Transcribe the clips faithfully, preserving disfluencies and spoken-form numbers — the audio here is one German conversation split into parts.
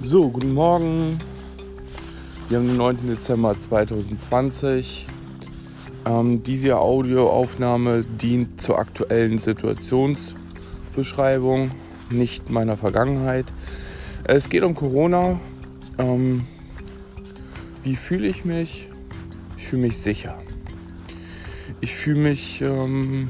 So, guten Morgen. Wir haben den neunten Dezember zweitausendzwanzig. Ähm, diese Audioaufnahme dient zur aktuellen Situationsbeschreibung, nicht meiner Vergangenheit. Es geht um Corona. Ähm, wie fühle ich mich? Ich fühle mich sicher. Ich fühle mich ähm,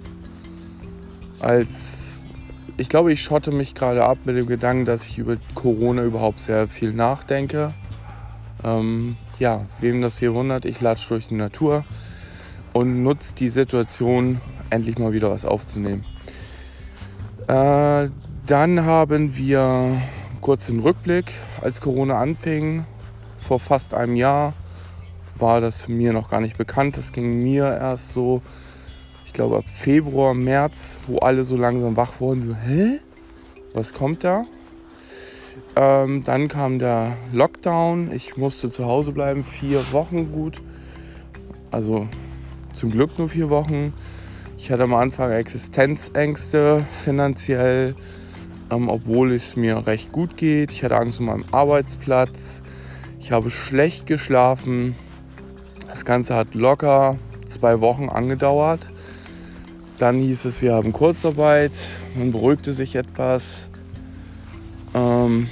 als... Ich glaube, ich schotte mich gerade ab mit dem Gedanken, dass ich über Corona überhaupt sehr viel nachdenke. Ähm, ja, wem das hier wundert, ich latsche durch die Natur und nutze die Situation, endlich mal wieder was aufzunehmen. Äh, dann haben wir kurz den Rückblick, als Corona anfing. Vor fast einem Jahr war das für mich noch gar nicht bekannt. Das ging mir erst so, ich glaube ab Februar, März, wo alle so langsam wach wurden, so, hä? Was kommt da? Ähm, dann kam der Lockdown. Ich musste zu Hause bleiben, vier Wochen gut. Also zum Glück nur vier Wochen. Ich hatte am Anfang Existenzängste finanziell, ähm, obwohl es mir recht gut geht. Ich hatte Angst um meinen Arbeitsplatz. Ich habe schlecht geschlafen. Das Ganze hat locker zwei Wochen angedauert. Dann hieß es, wir haben Kurzarbeit. Man beruhigte sich etwas. Ähm,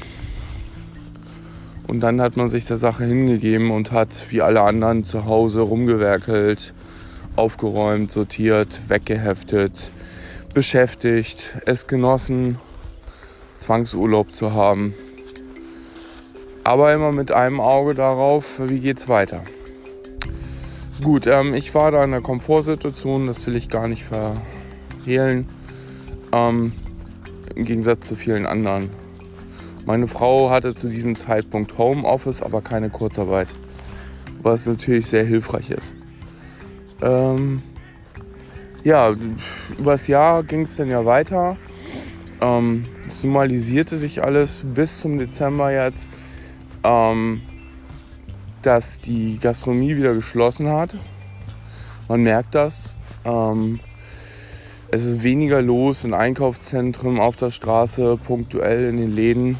und dann hat man sich der Sache hingegeben und hat wie alle anderen zu Hause rumgewerkelt, aufgeräumt, sortiert, weggeheftet, beschäftigt, es genossen, Zwangsurlaub zu haben. Aber immer mit einem Auge darauf, wie geht's weiter. Gut, ähm, ich war da in einer Komfortsituation, das will ich gar nicht verhehlen, ähm, im Gegensatz zu vielen anderen. Meine Frau hatte zu diesem Zeitpunkt Homeoffice, aber keine Kurzarbeit, was natürlich sehr hilfreich ist. Ähm, ja, übers Jahr ging es dann ja weiter. Ähm, es normalisierte sich alles bis zum Dezember jetzt. Ähm, dass die Gastronomie wieder geschlossen hat. Man merkt das. Ähm, es ist weniger los in Einkaufszentren, auf der Straße, punktuell in den Läden.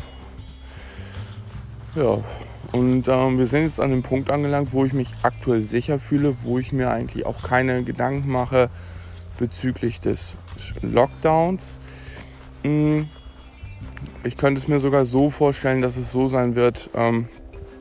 Ja, und ähm, wir sind jetzt an dem Punkt angelangt, wo ich mich aktuell sicher fühle, wo ich mir eigentlich auch keine Gedanken mache bezüglich des Lockdowns. Ich könnte es mir sogar so vorstellen, dass es so sein wird, ähm,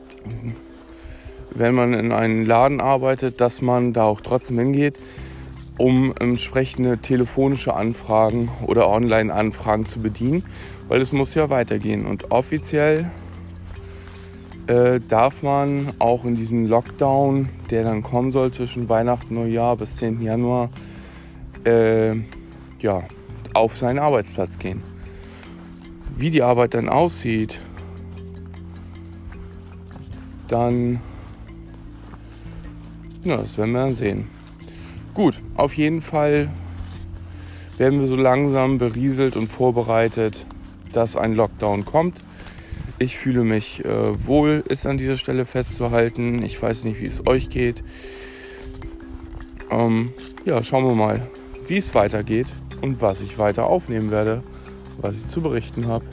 wenn man in einem Laden arbeitet, dass man da auch trotzdem hingeht, um entsprechende telefonische Anfragen oder Online-Anfragen zu bedienen, weil es muss ja weitergehen. Und offiziell äh, darf man auch in diesem Lockdown, der dann kommen soll zwischen Weihnachten und Neujahr bis zehnten Januar, äh, ja, auf seinen Arbeitsplatz gehen. Wie die Arbeit dann aussieht, dann Ja, das werden wir dann sehen. Gut, auf jeden Fall werden wir so langsam berieselt und vorbereitet, dass ein Lockdown kommt. Ich fühle mich äh, wohl, ist an dieser Stelle festzuhalten. Ich weiß nicht, wie es euch geht. Ähm, ja, schauen wir mal, wie es weitergeht und was ich weiter aufnehmen werde, was ich zu berichten habe.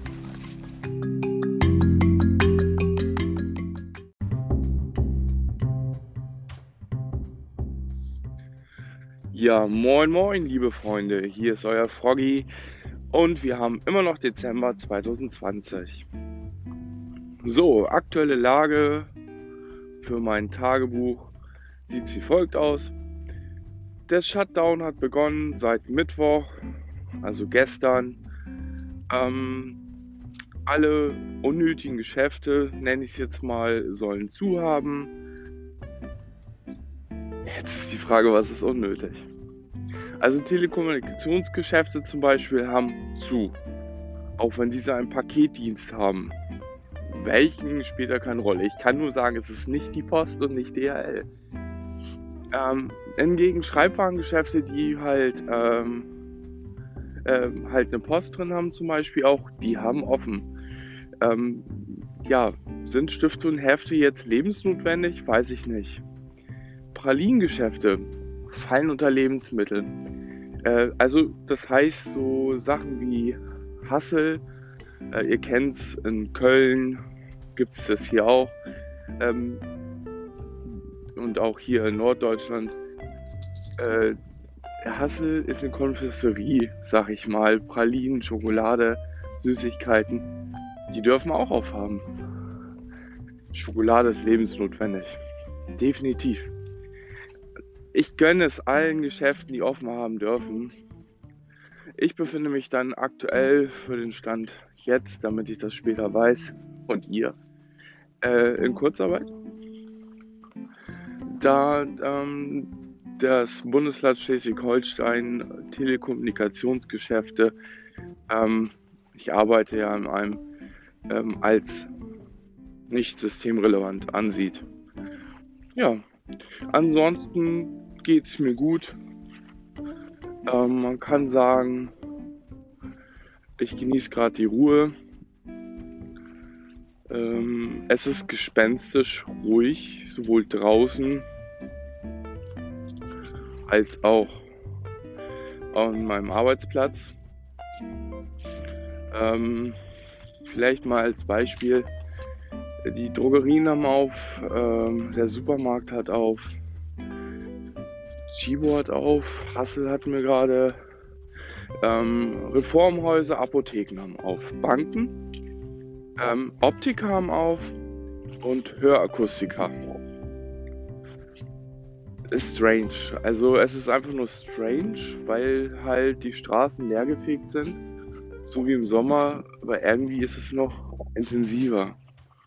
Ja, moin moin liebe Freunde, hier ist euer Froggy und wir haben immer noch Dezember zweitausendzwanzig. So, aktuelle Lage für mein Tagebuch sieht wie folgt aus. Der Shutdown hat begonnen seit Mittwoch, also gestern. Ähm, alle unnötigen Geschäfte, nenne ich es jetzt mal, sollen zu haben. Jetzt ist die Frage, was ist unnötig? Also Telekommunikationsgeschäfte zum Beispiel haben zu, auch wenn diese einen Paketdienst haben. Welchen spielt da keine Rolle. Ich kann nur sagen, es ist nicht die Post und nicht D H L. Ähm, hingegen Schreibwarengeschäfte, die halt, ähm, ähm, halt eine Post drin haben zum Beispiel auch, die haben offen. Ähm, ja, sind Stifte und Hefte jetzt lebensnotwendig? Weiß ich nicht. Pralinengeschäfte fallen unter Lebensmittel. Äh, also das heißt so Sachen wie Hassel, Äh, ihr kennt's, in Köln gibt es das hier auch. Ähm, und auch hier in Norddeutschland. Äh, Hassel ist eine Konfiserie, sag ich mal. Pralinen, Schokolade, Süßigkeiten, die dürfen auch aufhaben. Schokolade ist lebensnotwendig. Definitiv. Ich gönne es allen Geschäften, die offen haben dürfen. Ich befinde mich dann aktuell für den Stand jetzt, damit ich das später weiß, und ihr, äh, in Kurzarbeit. Da ähm, das Bundesland Schleswig-Holstein Telekommunikationsgeschäfte, ähm, ich arbeite ja in einem, ähm, als nicht systemrelevant ansieht. Ja, ansonsten geht es mir gut. Ähm, man kann sagen, ich genieße gerade die Ruhe. Ähm, es ist gespenstisch ruhig, sowohl draußen als auch an meinem Arbeitsplatz. Ähm, vielleicht mal als Beispiel, die Drogerien haben auf, ähm, der Supermarkt hat auf, Chibo hat auf, Hassel hatten wir gerade, ähm, Reformhäuser, Apotheken haben auf, Banken, ähm, Optiker haben auf und Hörakustiker. Ist strange. Also es ist einfach nur strange, weil halt die Straßen leergefegt sind, so wie im Sommer, aber irgendwie ist es noch intensiver.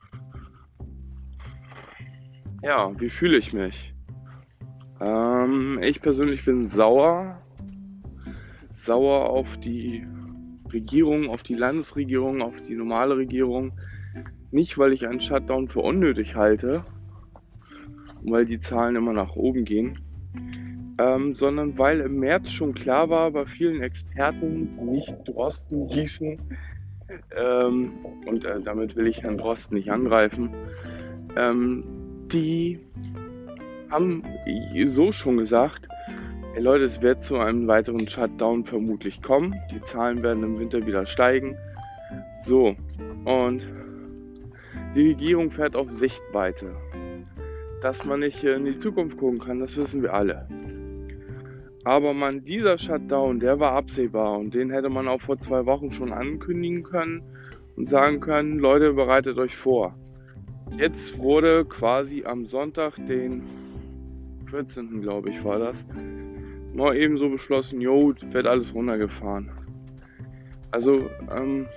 Ja, wie fühle ich mich? Ähm, ich persönlich bin sauer. Sauer auf die Regierung, auf die Landesregierung, auf die normale Regierung. Nicht, weil ich einen Shutdown für unnötig halte, weil die Zahlen immer nach oben gehen, ähm, sondern weil im März schon klar war bei vielen Experten, nicht Drosten, Gießen, ähm, und äh, damit will ich Herrn Drosten nicht angreifen, ähm, die haben so schon gesagt, hey Leute, es wird zu einem weiteren Shutdown vermutlich kommen, die Zahlen werden im Winter wieder steigen. So, und die Regierung fährt auf Sichtweite. Dass man nicht in die Zukunft gucken kann, das wissen wir alle. Aber man, dieser Shutdown, der war absehbar und den hätte man auch vor zwei Wochen schon ankündigen können und sagen können, Leute, bereitet euch vor. Jetzt wurde quasi am Sonntag, den vierzehnten glaube ich war das, mal eben so beschlossen, jo, wird alles runtergefahren. Also, ähm,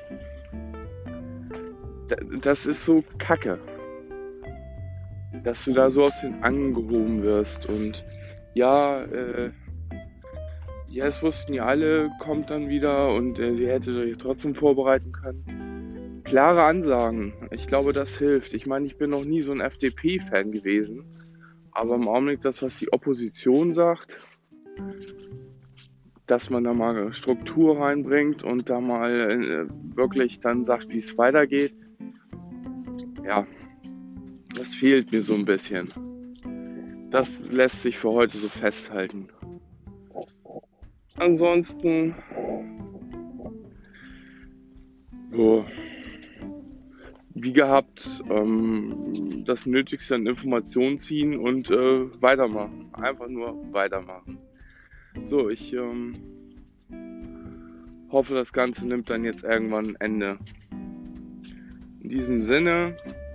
das ist so kacke, dass du da so aus den Angeln gehoben wirst und ja, äh, ja, es wussten ja alle, kommt dann wieder und äh, ihr hättet euch trotzdem vorbereiten können. Klare Ansagen, ich glaube, das hilft. Ich meine, ich bin noch nie so ein F D P-Fan gewesen, aber im Augenblick das, was die Opposition sagt, dass man da mal Struktur reinbringt und da mal äh, wirklich dann sagt, wie es weitergeht, ja, das fehlt mir so ein bisschen. Das lässt sich für heute so festhalten. Ansonsten, so, wie gehabt, ähm, das Nötigste an Informationen ziehen und äh, weitermachen. Einfach nur weitermachen. So, ich ähm, hoffe, das Ganze nimmt dann jetzt irgendwann ein Ende. In diesem Sinne,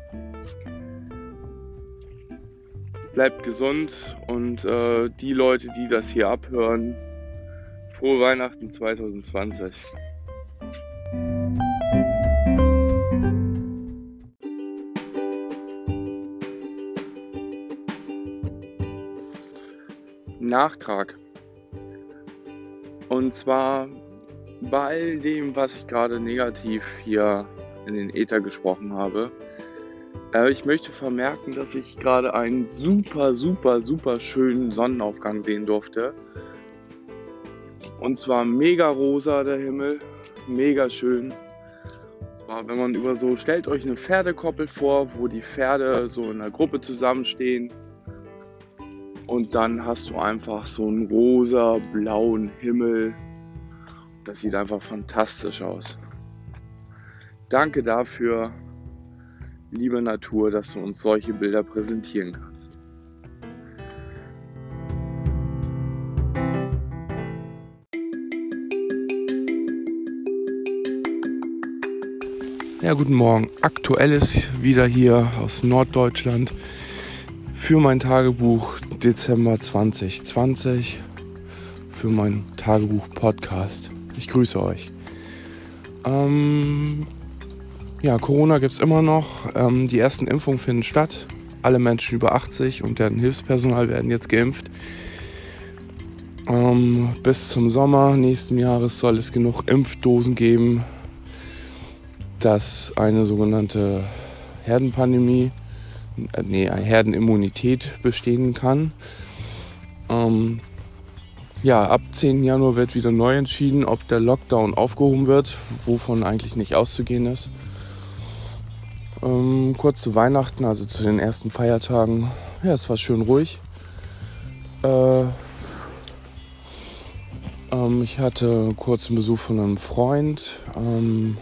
bleibt gesund und äh, die Leute, die das hier abhören, frohe Weihnachten zwanzig zwanzig. Nachtrag. Und zwar bei all dem, was ich gerade negativ hier in den Äther gesprochen habe. Äh, ich möchte vermerken, dass ich gerade einen super, super, super schönen Sonnenaufgang sehen durfte. Und zwar mega rosa der Himmel, mega schön. Und zwar, wenn man über so, stellt euch eine Pferdekoppel vor, wo die Pferde so in einer Gruppe zusammenstehen. Und dann hast du einfach so einen rosa, blauen Himmel. Das sieht einfach fantastisch aus. Danke dafür, liebe Natur, dass du uns solche Bilder präsentieren kannst. Ja, guten Morgen. Aktuelles wieder hier aus Norddeutschland für mein Tagebuch Dezember zwanzig zwanzig, für mein Tagebuch-Podcast. Ich grüße euch. Ähm, ja, Corona gibt es immer noch. Ähm, die ersten Impfungen finden statt. Alle Menschen über achtzig und deren Hilfspersonal werden jetzt geimpft. Ähm, bis zum Sommer nächsten Jahres soll es genug Impfdosen geben, dass eine sogenannte Herdenpandemie, äh, nee, eine Herdenimmunität bestehen kann. Ähm, ja, ab zehnten Januar wird wieder neu entschieden, ob der Lockdown aufgehoben wird, wovon eigentlich nicht auszugehen ist. Ähm, kurz zu Weihnachten, also zu den ersten Feiertagen, ja, es war schön ruhig. Äh, ähm, ich hatte einen kurzen Besuch von einem Freund. Ähm,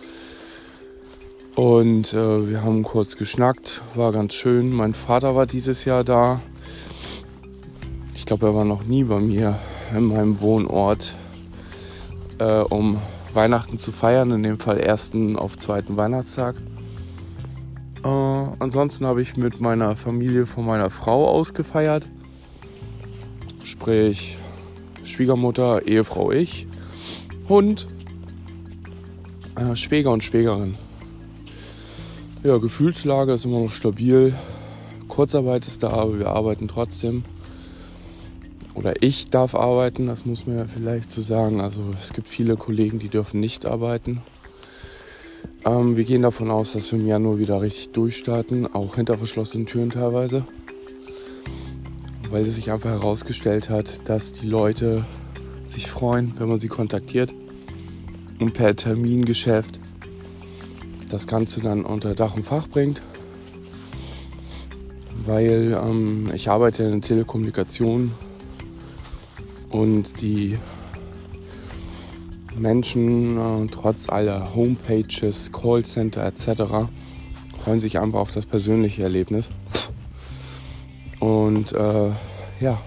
Und äh, wir haben kurz geschnackt, war ganz schön. Mein Vater war dieses Jahr da. Ich glaube, er war noch nie bei mir in meinem Wohnort, äh, um Weihnachten zu feiern. In dem Fall ersten auf zweiten Weihnachtstag. Äh, ansonsten habe ich mit meiner Familie von meiner Frau aus gefeiert. Sprich Schwiegermutter, Ehefrau, ich, Hund, äh, Schwäger und Schwägerin. Ja, Gefühlslage ist immer noch stabil. Kurzarbeit ist da, aber wir arbeiten trotzdem. Oder ich darf arbeiten, das muss man ja vielleicht so sagen. Also es gibt viele Kollegen, die dürfen nicht arbeiten. Ähm, wir gehen davon aus, dass wir im Januar wieder richtig durchstarten, auch hinter verschlossenen Türen teilweise. Weil es sich einfach herausgestellt hat, dass die Leute sich freuen, wenn man sie kontaktiert. Und per Termingeschäft das Ganze dann unter Dach und Fach bringt, weil ähm, ich arbeite in der Telekommunikation und die Menschen äh, trotz aller Homepages, Callcenter et cetera freuen sich einfach auf das persönliche Erlebnis. Und äh, ja,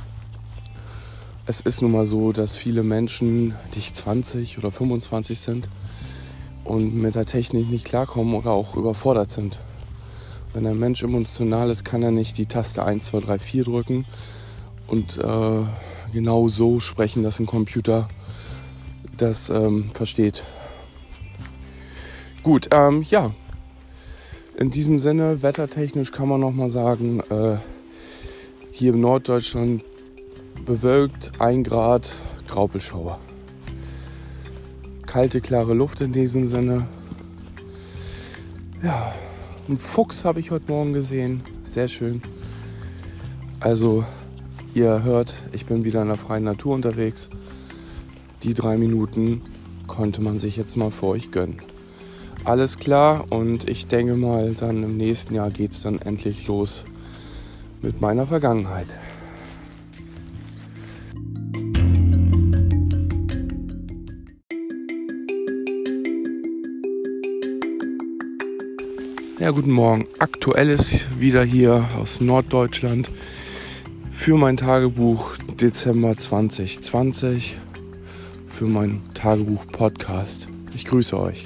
es ist nun mal so, dass viele Menschen nicht zwanzig oder fünfundzwanzig sind und mit der Technik nicht klarkommen oder auch überfordert sind. Wenn ein Mensch emotional ist, kann er nicht die Taste eins, zwei, drei, vier drücken und äh, genau so sprechen, dass ein Computer das ähm, versteht. Gut, ähm, ja. In diesem Sinne, wettertechnisch kann man nochmal sagen, äh, hier in Norddeutschland bewölkt, ein Grad, Graupelschauer. Kalte, klare Luft in diesem Sinne. Ja, einen Fuchs habe ich heute Morgen gesehen. Sehr schön. Also, ihr hört, ich bin wieder in der freien Natur unterwegs. Die drei Minuten konnte man sich jetzt mal für euch gönnen. Alles klar und ich denke mal, dann im nächsten Jahr geht es dann endlich los mit meiner Vergangenheit. Ja, guten Morgen. Aktuelles wieder hier aus Norddeutschland für mein Tagebuch Dezember zwanzig zwanzig, für mein Tagebuch-Podcast. Ich grüße euch.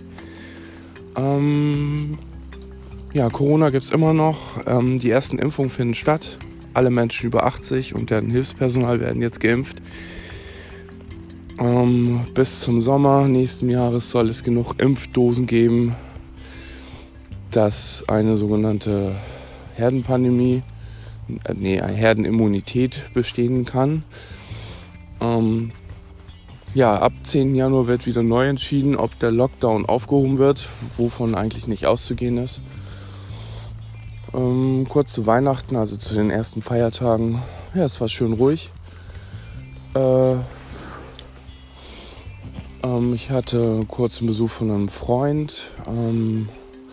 Ähm, ja, Corona gibt es immer noch. Ähm, die ersten Impfungen finden statt. Alle Menschen über achtzig und deren Hilfspersonal werden jetzt geimpft. Ähm, bis zum Sommer nächsten Jahres soll es genug Impfdosen geben, dass eine sogenannte Herdenpandemie, äh, nee, eine Herdenimmunität bestehen kann. Ähm, ja, ab zehnten Januar wird wieder neu entschieden, ob der Lockdown aufgehoben wird, wovon eigentlich nicht auszugehen ist. Ähm, kurz zu Weihnachten, also zu den ersten Feiertagen, ja, es war schön ruhig. Äh, ähm, ich hatte einen kurzen Besuch von einem Freund. Ähm,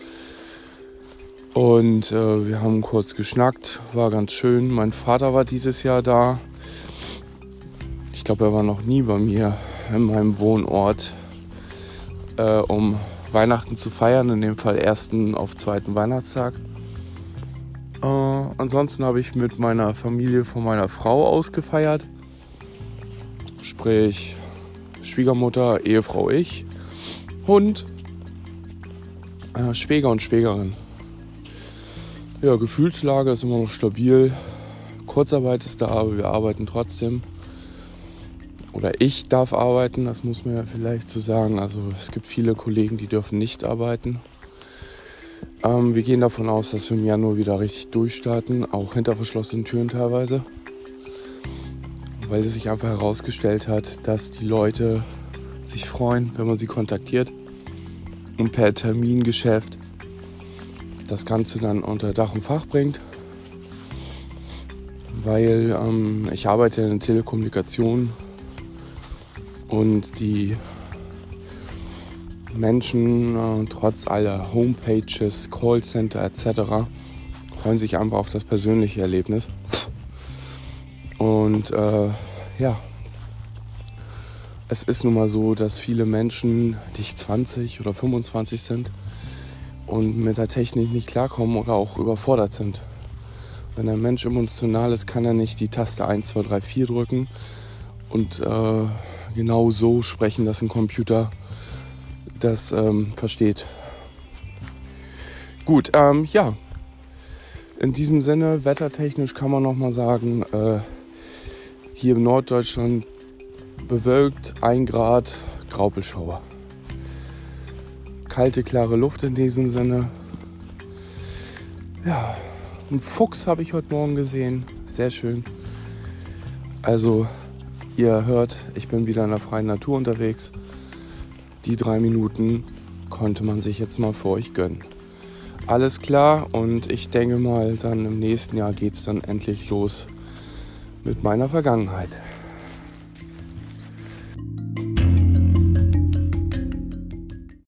Und äh, wir haben kurz geschnackt, war ganz schön. Mein Vater war dieses Jahr da. Ich glaube, er war noch nie bei mir in meinem Wohnort, äh, um Weihnachten zu feiern, in dem Fall ersten auf zweiten Weihnachtstag. Äh, ansonsten habe ich mit meiner Familie von meiner Frau aus gefeiert. Sprich Schwiegermutter, Ehefrau, ich, Hund, äh, Schwäger und Schwägerin. Ja, Gefühlslage ist immer noch stabil. Kurzarbeit ist da, aber wir arbeiten trotzdem. Oder ich darf arbeiten, das muss man ja vielleicht so sagen. Also es gibt viele Kollegen, die dürfen nicht arbeiten. Ähm, wir gehen davon aus, dass wir im Januar wieder richtig durchstarten, auch hinter verschlossenen Türen teilweise. Weil es sich einfach herausgestellt hat, dass die Leute sich freuen, wenn man sie kontaktiert und per Termingeschäft das Ganze dann unter Dach und Fach bringt. Weil ähm, ich arbeite in der Telekommunikation und die Menschen, äh, trotz aller Homepages, Callcenter et cetera, freuen sich einfach auf das persönliche Erlebnis. Und äh, ja, es ist nun mal so, dass viele Menschen nicht zwanzig oder fünfundzwanzig sind und mit der Technik nicht klarkommen oder auch überfordert sind. Wenn ein Mensch emotional ist, kann er nicht die Taste eins, zwei, drei, vier drücken und äh, genau so sprechen, dass ein Computer das ähm, versteht. Gut, ähm, ja. In diesem Sinne, wettertechnisch kann man nochmal sagen, äh, hier in Norddeutschland bewölkt, ein Grad, Graupelschauer. Kalte, klare Luft in diesem Sinne. Ja, einen Fuchs habe ich heute Morgen gesehen. Sehr schön. Also, ihr hört, ich bin wieder in der freien Natur unterwegs. Die drei Minuten konnte man sich jetzt mal für euch gönnen. Alles klar, und ich denke mal, dann im nächsten Jahr geht es dann endlich los mit meiner Vergangenheit.